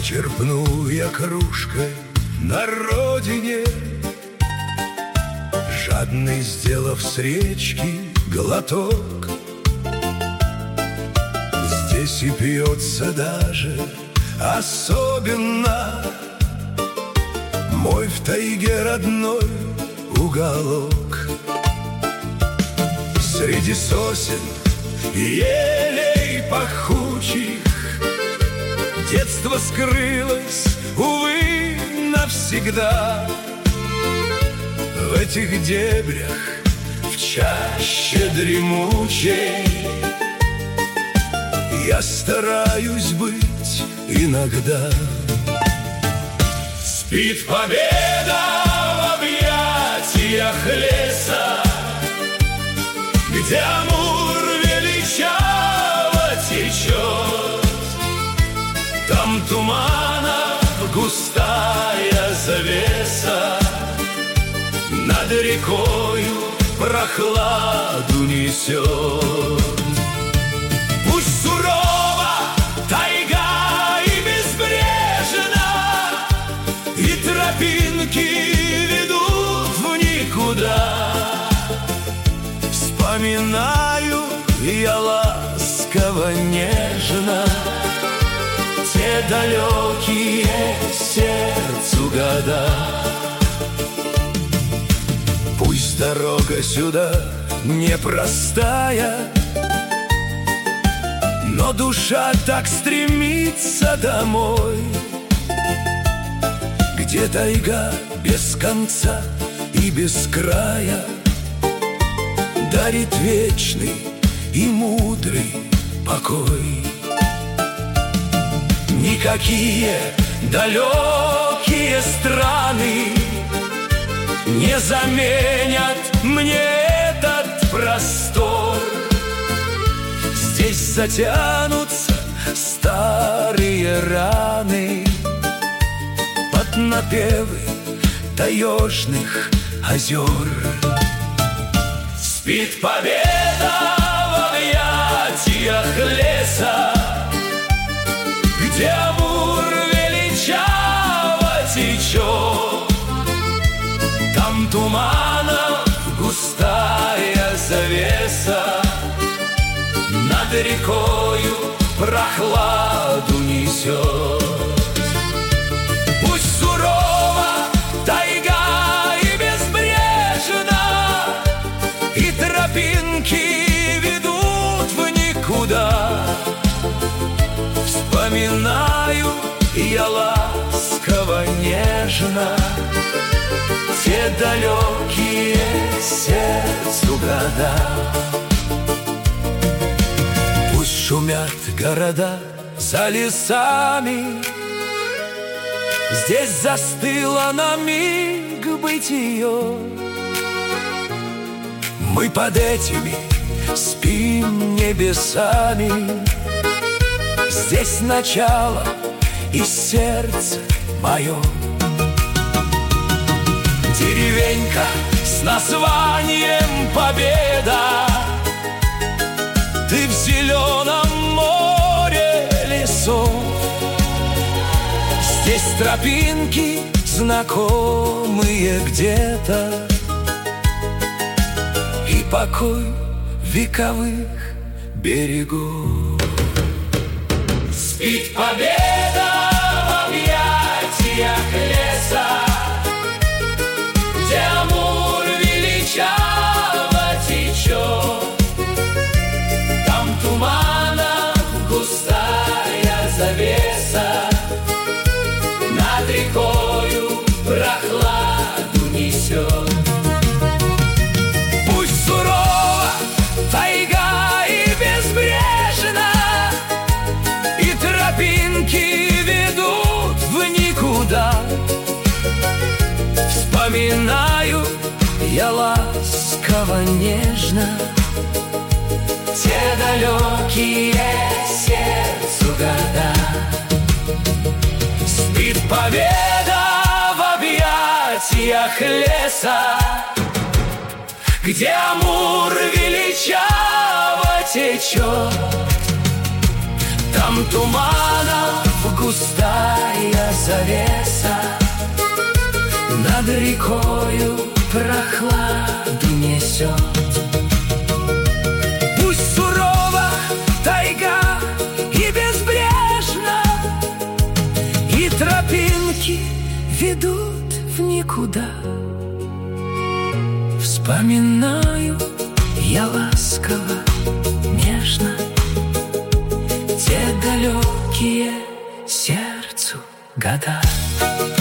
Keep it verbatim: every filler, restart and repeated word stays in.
Зачерпнул я кружкой на родине, жадный сделав с речки глоток. Здесь и пьется даже особенно мой в тайге родной уголок. Среди сосен и елей пахучих детство скрылось, увы, навсегда. В этих дебрях, в чаще дремучей, я стараюсь быть иногда. Спит победа в объятиях леса, где Амур величаво течет. Там туманов густая завеса, над рекою прохладу несет. Пусть сурова тайга и безбрежна, и тропинки ведут в никуда. Вспоминаю я ласково, нежно те далекие сердцу года. Пусть дорога сюда непростая, но душа так стремится домой, где тайга без конца и без края дарит вечный и мудрый покой. Никакие далекие страны не заменят мне этот простор. Здесь затянутся старые раны под напевы таежных озер. Спит победа в объятиях леса, где Амур величаво течет. Там туманов густая завеса, над рекою прохладу несет. Пусть сурова тайга и безбрежна, и тропинки ведут в никуда. Вспоминаю я ласково, нежно те далекие сердцу года. Пусть шумят города за лесами, здесь застыло на миг бытие. Мы под этими спим небесами, здесь начало и сердце мое. Деревенька с названием Победа, ты в зеленом море лесов. Здесь тропинки знакомые где-то, и покой вековых берегов. Спит победа в объятиях леса, где Амур величаво течет. Там туманов густая завеса, над рекою прохладу несет. Пусть сурова тайга и безбрежна, и тропинки ведут в никуда. Вспоминаю я ласково, нежно те далекие сердцу года. Спит победа в объятиях леса, где Амур величаво течет. Там туманов густая завеса над рекою прохладу несет. Пусть сурова тайга и безбрежна, и тропинки ведут в никуда. Вспоминаю я ласково, нежно те далекие сердцу года.